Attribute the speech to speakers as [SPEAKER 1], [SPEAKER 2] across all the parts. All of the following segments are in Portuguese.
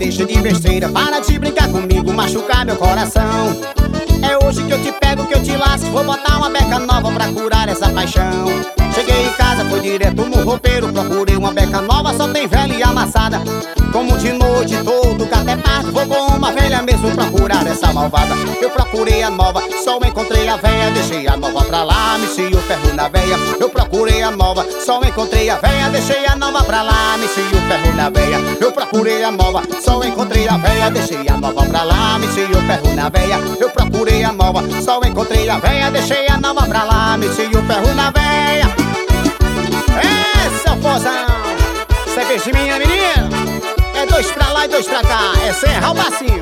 [SPEAKER 1] deixa de besteira, para de brincar comigo, machucar meu coração. É hoje que eu te pego, que eu te lasco, vou botar uma beca nova pra curar essa paixão. Cheguei em casa, fui direto no roupeiro, procurei uma beca nova, só tem velha e amassada. Como de noite todo, até tarde, vou com uma velha mesmo pra curar essa malvada. Eu procurei a nova, só encontrei a velha, deixei a nova pra lá, mexi o ferro na veia. Eu procurei a nova, só encontrei a velha, deixei a nova pra lá, mexi o ferro na veia. Eu procurei a nova, só encontrei a velha, deixei a nova pra lá, mexi o ferro na veia. Eu procurei a nova, só encontrei a velha, deixei a nova pra lá, mexi o ferro na veia. Esse é o fozão, cê é de minha menina, é dois pra lá e dois pra cá, é serrar o bacinho.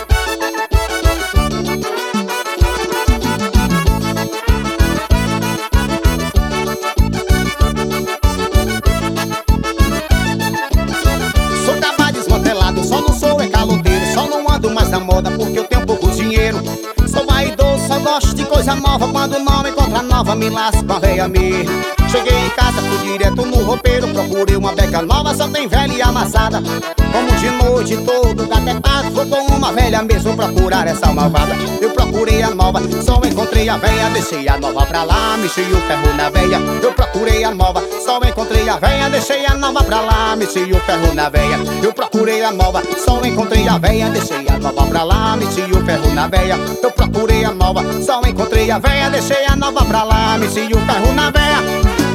[SPEAKER 1] Sou capaz desmantelado, só não sou caloteiro, só não ando mais na moda porque eu tenho pouco dinheiro. Sou vaidoso, só gosto de coisa nova, quando não me encontra nova me lasco com a veia mesmo. Cheguei em casa, fui direto no roupeiro, procurei uma beca nova, só tem velha e amassada. Como de noite todo, até tarde, vou com uma velha mesmo pra curar essa malvada. Eu procurei a nova, só encontrei a velha, deixei a nova pra lá, mexi o ferro na veia. Eu procurei a nova, só encontrei a velha, deixei a nova pra lá, mexi o ferro na veia. Eu procurei a nova, só encontrei a velha, deixei a nova pra lá, mexi o ferro na veia. Eu procurei a nova, só encontrei a velha, deixei a nova pra lá, mexi o ferro na veia.